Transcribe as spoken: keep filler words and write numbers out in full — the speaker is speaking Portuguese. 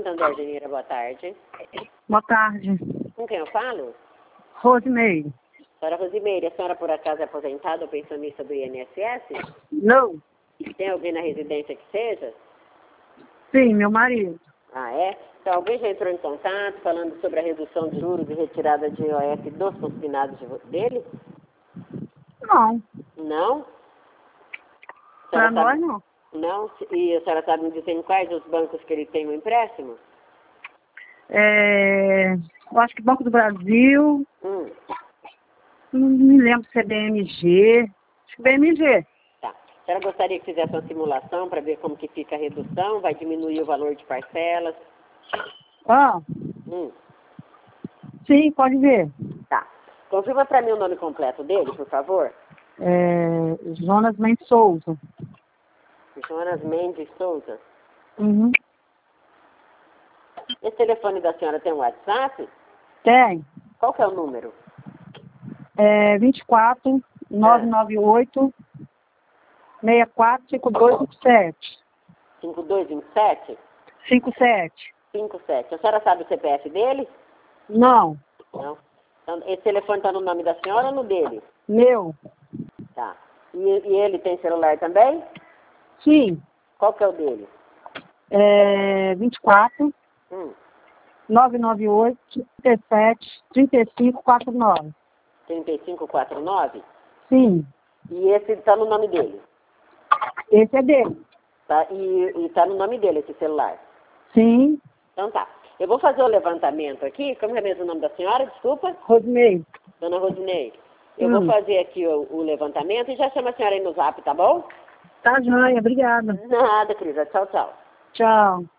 Santander, Janeira, boa tarde. Boa tarde. Com quem eu falo? Rosimeire. Senhora Rosimeire, a senhora por acaso é aposentada ou pensionista do I N S S? Não. Tem alguém na residência que seja? Sim, meu marido. Ah, é? Então alguém já entrou em contato falando sobre a redução de juros e retirada de I O F dos consignados de vo- dele? Não. Não? A Pra senhora nós, sabe- não. Não? E a senhora sabe me dizer em quais os bancos que ele tem um empréstimo? É... Eu acho que Banco do Brasil, Hum, não me lembro se é B M G. Acho que B M G. tá. A senhora gostaria que fizesse uma simulação para ver como que fica a redução? Vai diminuir o valor de parcelas? Ah, Hum, sim, pode ver. tá. Confirma para mim o nome completo dele, por favor. É... Jonas Mendes Souza. Jonas Mendes Souza. Uhum. Esse telefone da senhora tem um WhatsApp? Tem. Qual que é o número? É vinte e quatro, nove nove oito, seis quatro cinco dois cinco sete. cinco dois dois sete? cinco sete. cinco sete. A senhora sabe o C P F dele? Não. Não. Então, esse telefone está no nome da senhora ou no dele? Meu. Tá. E, e ele tem celular também? Sim. Qual que é o dele? É vinte e quatro, Hum, nove nove oito, trinta e sete, trinta e cinco, quarenta e nove. trinta e cinco quarenta e nove? Sim. E esse está no nome dele? Esse é dele. Tá? E está no nome dele esse celular? Sim. Então tá. Eu vou fazer o levantamento aqui. Como é mesmo o nome da senhora? Desculpa. Rosimeire. Dona Rosineide. Eu Hum. vou fazer aqui o, o levantamento e já chama a senhora aí no zap, tá bom? Tá joia, obrigada. Nada, Cris. Tchau, tchau. Tchau.